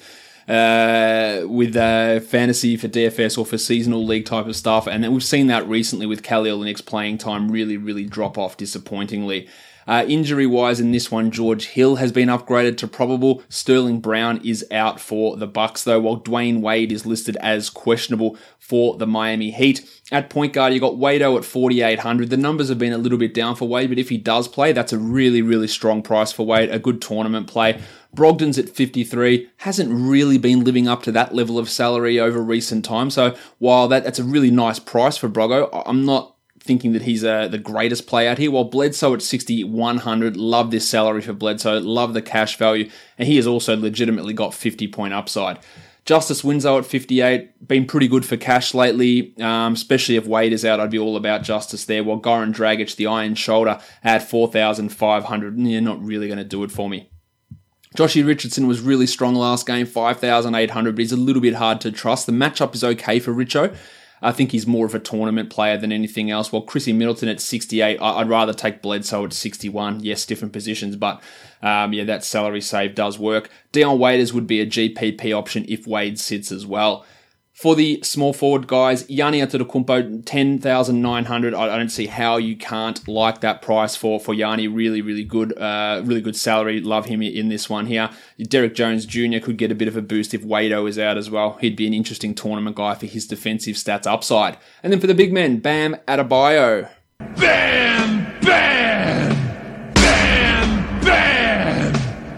uh, with uh, fantasy for D F S or for seasonal league type of stuff. And then we've seen that recently with Kelly Olynyk's playing time really, really drop off disappointingly. Uh, injury-wise in this one, George Hill has been upgraded to probable. Sterling Brown is out for the Bucks, though, while Dwayne Wade is listed as questionable for the Miami Heat. At point guard, you got Wado at forty-eight hundred. The numbers have been a little bit down for Wade, but if he does play, that's a really, really strong price for Wade. A good tournament play. Brogdon's at fifty-three. Hasn't really been living up to that level of salary over recent time. So while that, that's a really nice price for Brogo, I'm not thinking that he's uh, the greatest play out here, while Bledsoe at sixty-one hundred, love this salary for Bledsoe, love the cash value, and he has also legitimately got fifty point upside. Justice Winslow at fifty-eight, been pretty good for cash lately, um, especially if Wade is out. I'd be all about Justice there. While Goran Dragic, the iron shoulder, at four thousand five hundred. You're not really going to do it for me. Joshy Richardson was really strong last game, five thousand eight hundred, but he's a little bit hard to trust. The matchup is okay for Richo. I think he's more of a tournament player than anything else. While Chrissy Middleton at sixty-eight, I'd rather take Bledsoe at sixty-one. Yes, different positions, but um, yeah, that salary save does work. Dion Waiters would be a G P P option if Wade sits as well. For the small forward guys, Giannis Antetokounmpo, ten thousand nine hundred. I don't see how you can't like that price for, for Giannis. Really, really good, uh, really good salary. Love him in this one here. Derek Jones Junior could get a bit of a boost if Wado is out as well. He'd be an interesting tournament guy for his defensive stats upside. And then for the big men, Bam Adebayo. Bam! Bam! Bam! Bam!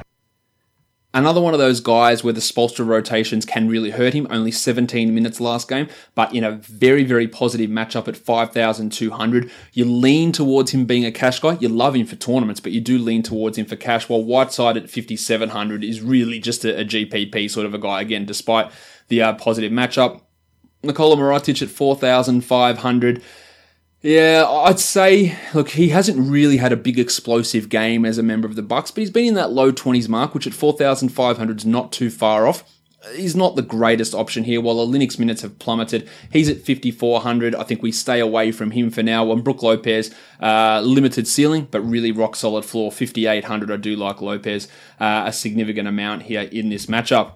Another one of those guys where the Spoelstra rotations can really hurt him. Only seventeen minutes last game, but in a very, very positive matchup at five thousand two hundred. You lean towards him being a cash guy. You love him for tournaments, but you do lean towards him for cash, while Whiteside at fifty-seven hundred is really just a, a G P P sort of a guy, again, despite the uh, positive matchup. Nikola Mirotic at four thousand five hundred. Yeah, I'd say, look, he hasn't really had a big explosive game as a member of the Bucks, but he's been in that low twenties mark, which at four thousand five hundred is not too far off. He's not the greatest option here, while the Linux minutes have plummeted. He's at fifty-four hundred. I think we stay away from him for now. When Brook Lopez, uh, limited ceiling, but really rock solid floor, fifty-eight hundred. I do like Lopez, uh, a significant amount here in this matchup.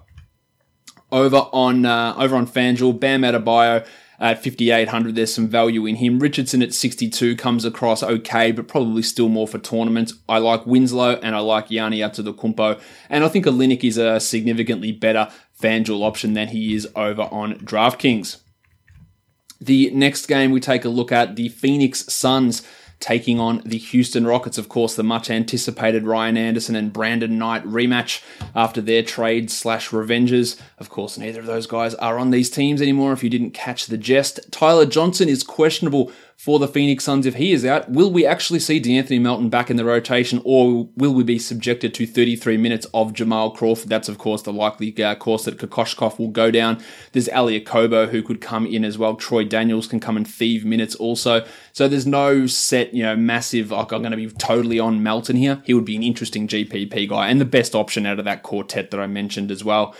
Over on, uh, over on FanDuel, Bam Adebayo, at fifty-eight hundred, there's some value in him. Richardson at sixty-two comes across okay, but probably still more for tournaments. I like Winslow and I like Giannis Antetokounmpo, and I think Olynyk is a significantly better FanDuel option than he is over on DraftKings. The next game we take a look at, the Phoenix Suns taking on the Houston Rockets. Of course, the much-anticipated Ryan Anderson and Brandon Knight rematch after their trade slash revenges. Of course, neither of those guys are on these teams anymore, if you didn't catch the jest. Tyler Johnson is questionable for the Phoenix Suns if he is out. Will we actually see DeAnthony Melton back in the rotation, or will we be subjected to thirty-three minutes of Jamal Crawford? That's, of course, the likely uh, course that Kokoshkov will go down. There's Ali Akobo who could come in as well. Troy Daniels can come and thieve minutes also. So there's no set, you know, massive, like, I'm going to be totally on Melton here. He would be an interesting G P P guy and the best option out of that quartet that I mentioned as well.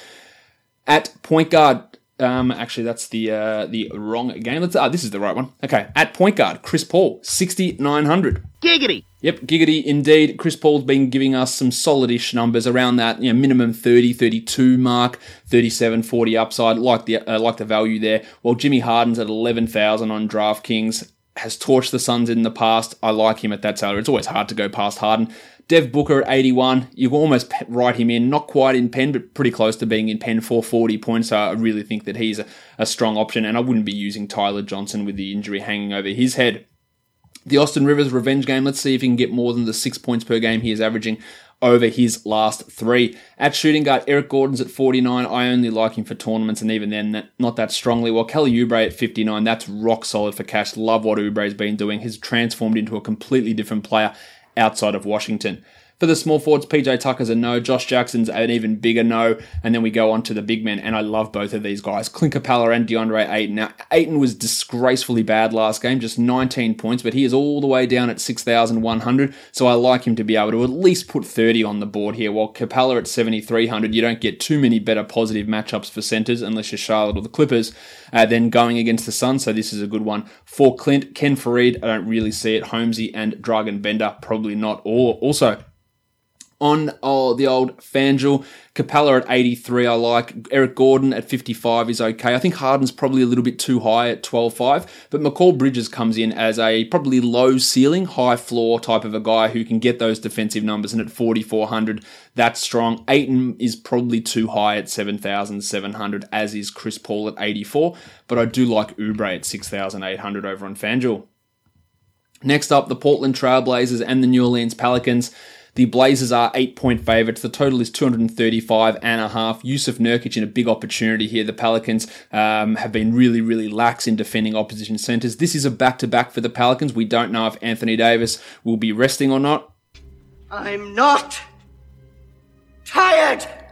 At point guard, Um, actually, that's the uh, the wrong game. Let's. Ah, this is the right one. Okay, at point guard, Chris Paul, sixty-nine hundred. Giggity. Yep, giggity indeed. Chris Paul's been giving us some solid-ish numbers around that, you know, minimum thirty, thirty-two mark, thirty-seven, forty upside. Like the uh, like the value there. While Jimmy Harden's at eleven thousand on DraftKings, has torched the Suns in the past. I like him at that salary. It's always hard to go past Harden. Dev Booker at eighty-one, you can almost write him in, not quite in pen, but pretty close to being in pen for forty points. So I really think that he's a, a strong option, and I wouldn't be using Tyler Johnson with the injury hanging over his head. The Austin Rivers revenge game, let's see if he can get more than the six points per game he is averaging over his last three. At shooting guard, Eric Gordon's at forty-nine. I only like him for tournaments, and even then, not that strongly. While Kelly Oubre at fifty-nine, that's rock solid for cash. Love what Oubre's been doing. He's transformed into a completely different player outside of Washington. For the small forwards, P J Tucker's a no, Josh Jackson's an even bigger no, and then we go on to the big men, and I love both of these guys, Clint Capella and DeAndre Ayton. Now, Ayton was disgracefully bad last game, just nineteen points, but he is all the way down at six thousand one hundred, so I like him to be able to at least put thirty on the board here, while Capella at seventy-three hundred, you don't get too many better positive matchups for centers, unless you're Charlotte or the Clippers, uh, then going against the Suns, so this is a good one. For Clint, Ken Fareed, I don't really see it, Holmesy and Dragan Bender, probably not all. Also, on oh, the old FanDuel, Capella at eighty-three I like. Eric Gordon at fifty-five is okay. I think Harden's probably a little bit too high at twelve five, but McCall Bridges comes in as a probably low ceiling, high floor type of a guy who can get those defensive numbers, and at forty-four hundred, that's strong. Ayton is probably too high at seven thousand seven hundred, as is Chris Paul at eighty-four, but I do like Oubre at six thousand eight hundred over on FanDuel. Next up, the Portland Trailblazers and the New Orleans Pelicans. The Blazers are eight-point favourites. The total is two thirty-five and a half. Yusuf Nurkic in a big opportunity here. The Pelicans um, have been really, really lax in defending opposition centres. This is a back-to-back for the Pelicans. We don't know if Anthony Davis will be resting or not. I'm not tired.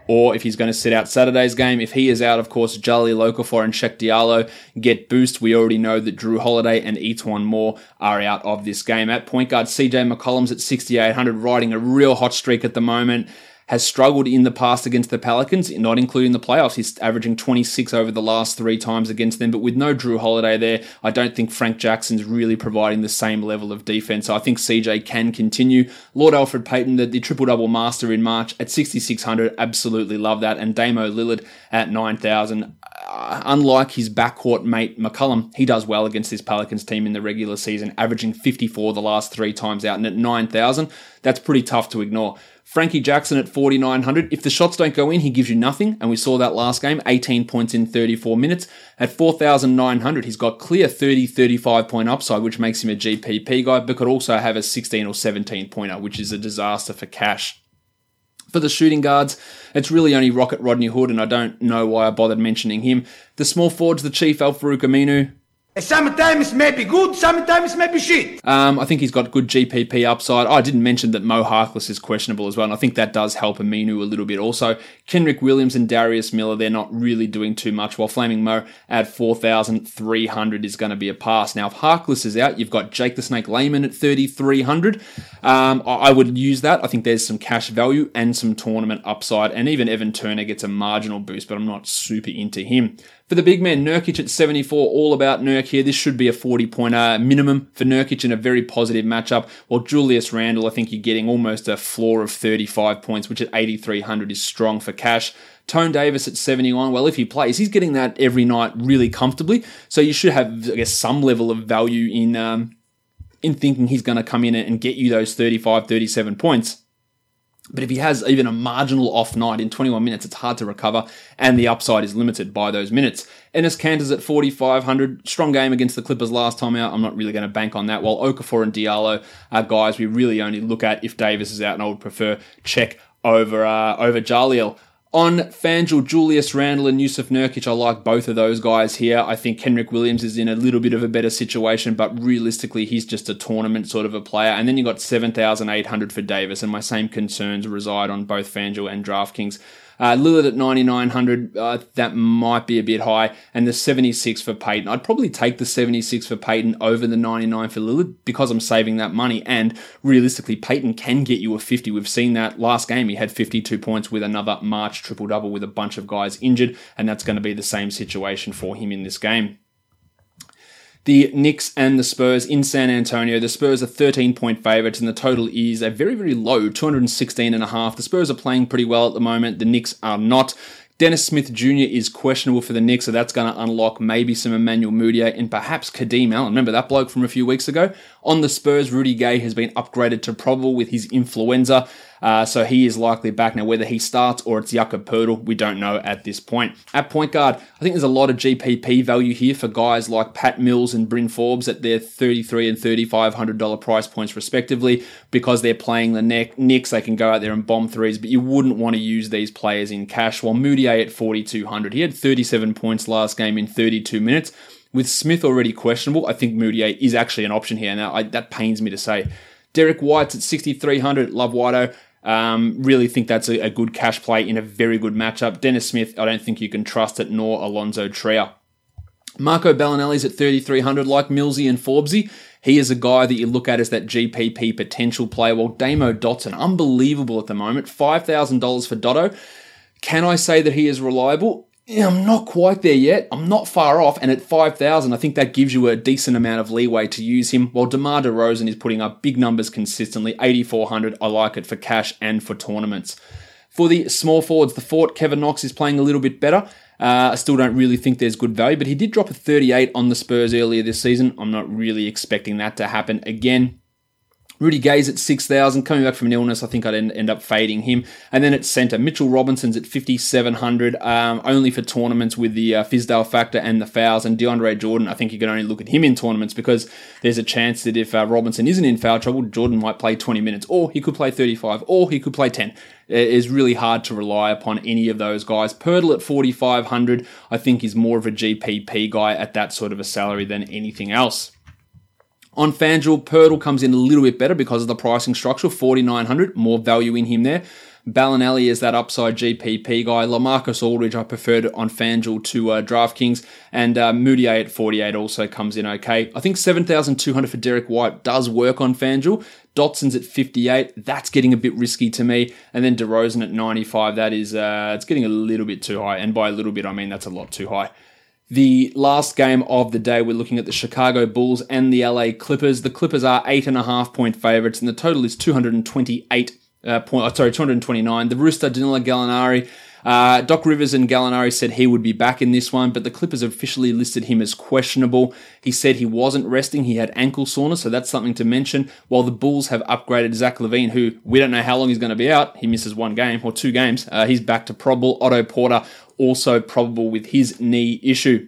or if he's going to sit out Saturday's game. If he is out, of course, Jalil Okafor and Cheick Diallo get boost. We already know that Drew Holiday and Etuan Moore are out of this game. At point guard, C J McCollum's at sixty-eight hundred, riding a real hot streak at the moment. Has struggled in the past against the Pelicans, not including the playoffs. He's averaging twenty-six over the last three times against them, but with no Drew Holiday there, I don't think Frank Jackson's really providing the same level of defense. So I think C J can continue. Lord Alfred Payton, the, the triple-double master in March at sixty-six hundred, absolutely love that. And Damo Lillard at nine thousand. Uh, unlike his backcourt mate McCollum, he does well against this Pelicans team in the regular season, averaging fifty-four the last three times out, and at nine thousand, that's pretty tough to ignore. Frankie Jackson at forty-nine hundred. If the shots don't go in, he gives you nothing, and we saw that last game, eighteen points in thirty-four minutes. At four thousand nine hundred, he's got clear thirty, thirty-five point upside, which makes him a G P P guy, but could also have a sixteen or seventeen pointer, which is a disaster for cash. For the shooting guards, it's really only Rocket Rodney Hood, and I don't know why I bothered mentioning him. The small forwards, the Chief Al-Farouq Aminu. Sometimes may be good, sometimes may be shit. Um, I think he's got good G P P upside. Oh, I didn't mention that Mo Harkless is questionable as well, and I think that does help Aminu a little bit. Also, Kenrick Williams and Darius Miller, they're not really doing too much, while Flaming Mo at four thousand three hundred is going to be a pass. Now, if Harkless is out, you've got Jake the Snake Layman at thirty-three hundred. Um, I would use that. I think there's some cash value and some tournament upside, and even Evan Turner gets a marginal boost, but I'm not super into him. For the big man, Nurkic at seventy-four, all about Nurk here. This should be a forty-pointer minimum for Nurkic in a very positive matchup. While Julius Randle, I think you're getting almost a floor of thirty-five points, which at eighty-three hundred is strong for cash. Tone Davis at seventy-one, well, if he plays, he's getting that every night really comfortably. So you should have, I guess, some level of value in, um, in thinking he's going to come in and get you those thirty-five, thirty-seven points. But if he has even a marginal off night in twenty-one minutes, it's hard to recover, and the upside is limited by those minutes. Enes Kanter's at forty-five hundred. Strong game against the Clippers last time out. I'm not really going to bank on that. While Okafor and Diallo are guys we really only look at if Davis is out, and I would prefer Check over, uh, over Jalil. On FanDuel, Julius Randle and Yusuf Nurkic, I like both of those guys here. I think Kenrick Williams is in a little bit of a better situation, but realistically, he's just a tournament sort of a player. And then you got seven thousand eight hundred for Davis, and my same concerns reside on both FanDuel and DraftKings. Uh, Lillard at ninety-nine hundred, uh, that might be a bit high. And the seventy-six for Payton. I'd probably take the seventy-six for Payton over the ninety-nine for Lillard because I'm saving that money. And realistically, Payton can get you a fifty. We've seen that last game. He had fifty-two points with another March triple-double with a bunch of guys injured. And that's going to be the same situation for him in this game. The Knicks and the Spurs in San Antonio. The Spurs are thirteen-point favourites, and the total is a very, very low, two hundred sixteen and a half. The Spurs are playing pretty well at the moment. The Knicks are not. Dennis Smith Junior is questionable for the Knicks, so that's going to unlock maybe some Emmanuel Mudiay and perhaps Kadeem Allen. Remember that bloke from a few weeks ago? On the Spurs, Rudy Gay has been upgraded to probable with his influenza, uh, so he is likely back. Now, whether he starts or it's Jakob Poeltl, we don't know at this point. At point guard, I think there's a lot of G P P value here for guys like Pat Mills and Bryn Forbes at their thirty-three and thirty-five hundred dollars price points respectively. Because they're playing the Knicks, they can go out there and bomb threes, but you wouldn't want to use these players in cash. While Mudiay at forty-two hundred, he had thirty-seven points last game in thirty-two minutes. With Smith already questionable, I think Mudiay is actually an option here. Now, I, that pains me to say. Derek White's at sixty-three hundred. Love Whiteo. Um, really think that's a, a good cash play in a very good matchup. Dennis Smith, I don't think you can trust it, nor Alonzo Trier. Marco Bellinelli's at thirty-three hundred. Like Millsy and Forbesy, he is a guy that you look at as that G P P potential player. While Damo Dotson, unbelievable at the moment. five thousand dollars for Dotto. Can I say that he is reliable? Yeah, I'm not quite there yet. I'm not far off. And at five thousand, I think that gives you a decent amount of leeway to use him. While DeMar DeRozan is putting up big numbers consistently. eighty-four hundred, I like it for cash and for tournaments. For the small forwards, the Fort, Kevin Knox is playing a little bit better. Uh, I still don't really think there's good value, but he did drop a thirty-eight on the Spurs earlier this season. I'm not really expecting that to happen again. Rudy Gay's at six thousand, coming back from an illness. I think I'd end, end up fading him. And then at centre, Mitchell Robinson's at fifty-seven hundred, um, only for tournaments with the uh, Fizdale factor and the fouls. And DeAndre Jordan, I think you can only look at him in tournaments because there's a chance that if uh, Robinson isn't in foul trouble, Jordan might play twenty minutes, or he could play thirty-five, or he could play ten. It is really hard to rely upon any of those guys. Poeltl at forty-five hundred, I think is more of a G P P guy at that sort of a salary than anything else. On FanDuel, Poeltl comes in a little bit better because of the pricing structure, forty-nine hundred, more value in him there. Ballinelli is that upside G P P guy. LaMarcus Aldridge I preferred on FanDuel to uh, DraftKings. And uh, Moutier at forty-eight also comes in okay. I think seven thousand two hundred for Derek White does work on FanDuel. Dotson's at fifty-eight. That's getting a bit risky to me. And then DeRozan at ninety-five. That is, uh, it's getting a little bit too high. And by a little bit, I mean that's a lot too high. The last game of the day, we're looking at the Chicago Bulls and the L A Clippers. The Clippers are eight and a half point favorites, and the total is two hundred twenty-eight uh, point. Sorry, two hundred twenty-nine. The Rooster, Danilo Gallinari. Uh, Doc Rivers and Gallinari said he would be back in this one, but the Clippers officially listed him as questionable. He said he wasn't resting. He had ankle soreness, so that's something to mention. While the Bulls have upgraded Zach LaVine, who we don't know how long he's going to be out. He misses one game or two games. Uh, he's back to probable. Otto Porter also probable with his knee issue.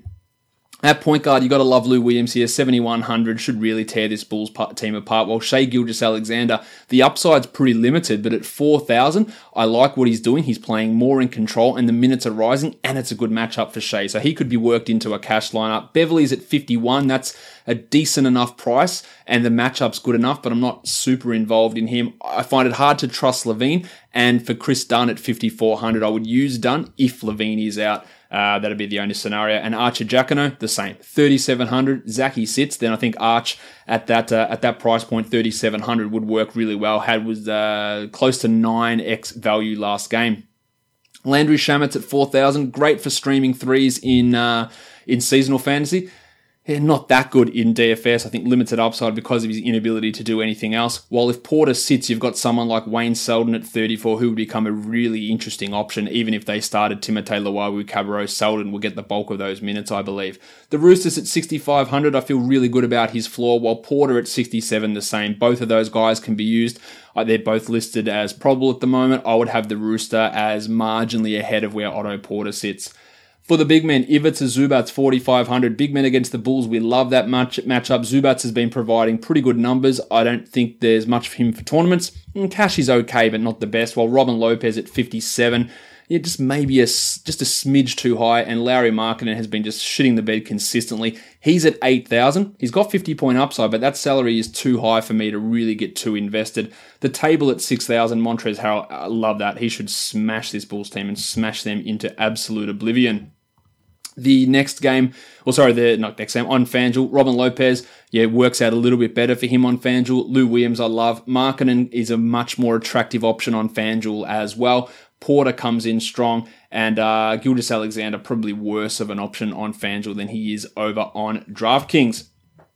At point guard, you got to love Lou Williams here. seventy-one hundred should really tear this Bulls team apart. While Shai Gilgeous-Alexander, the upside's pretty limited, but at four thousand, I like what he's doing. He's playing more in control, and the minutes are rising, and it's a good matchup for Shai. So he could be worked into a cash lineup. Beverly's at fifty-one. That's a decent enough price, and the matchup's good enough, but I'm not super involved in him. I find it hard to trust LaVine, and for Chris Dunn at fifty-four hundred, I would use Dunn if LaVine is out. Uh, that'd be the only scenario. And Archer Giacono, the same. thirty-seven hundred. Zachy sits. Then I think Arch at that uh, at that price point, thirty-seven hundred, would work really well. Had was uh, close to nine x value last game. Landry Shamet's at four thousand. Great for streaming threes in uh, in seasonal fantasy. Yeah, not that good in D F S. I think limited upside because of his inability to do anything else. While if Porter sits, you've got someone like Wayne Selden at thirty-four who would become a really interesting option. Even if they started Timothé Luwawu-Cabarrot, Selden will get the bulk of those minutes, I believe. The Roosters at sixty-five hundred, I feel really good about his floor, while Porter at sixty-seven the same. Both of those guys can be used. Uh, they're both listed as probable at the moment. I would have the Rooster as marginally ahead of where Otto Porter sits. For the big men, Ivica Zubats, forty-five hundred. Big men against the Bulls, we love that match matchup. Zubats has been providing pretty good numbers. I don't think there's much for him for tournaments. And Cash is okay, but not the best. While Robin Lopez at fifty-seven, yeah, just maybe a, just a smidge too high. And Larry Markkinen has been just shitting the bed consistently. He's at eight thousand. He's got fifty point upside, but that salary is too high for me to really get too invested. The table at six thousand, Montrezl Harrell, I love that. He should smash this Bulls team and smash them into absolute oblivion. The next game, or sorry, the not next game, on FanDuel, Robin Lopez, yeah, works out a little bit better for him on FanDuel. Lou Williams, I love. Markkinen is a much more attractive option on FanDuel as well. Porter comes in strong, and uh, Gilgeous-Alexander probably worse of an option on FanDuel than he is over on DraftKings.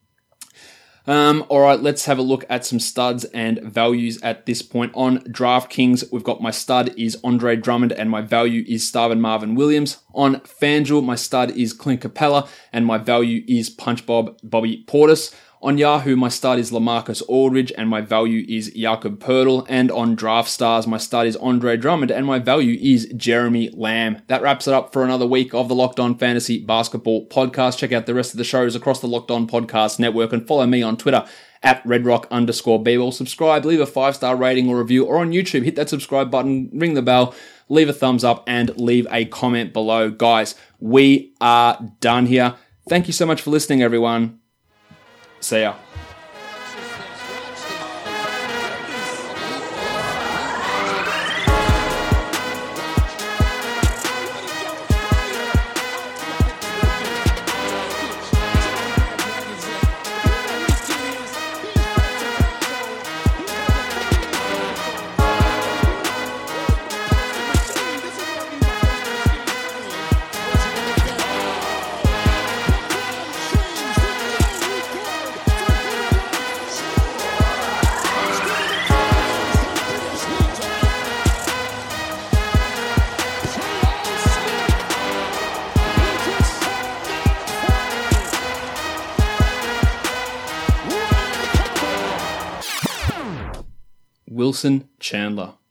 Um, all right, let's have a look at some studs and values at this point. On DraftKings, we've got my stud is Andre Drummond and my value is Starvin Marvin Williams. On FanDuel, my stud is Clint Capella and my value is Punch Bob Bobby Portis. On Yahoo, my stud is LaMarcus Aldridge and my value is Jakob Poeltl. And on DraftStars, my stud is Andre Drummond and my value is Jeremy Lamb. That wraps it up for another week of the Locked On Fantasy Basketball Podcast. Check out the rest of the shows across the Locked On Podcast Network and follow me on Twitter at redrock underscore bball. Subscribe, leave a five-star rating or review, or on YouTube, hit that subscribe button, ring the bell, leave a thumbs up, and leave a comment below. Guys, we are done here. Thank you so much for listening, everyone. See ya. Wilson Chandler.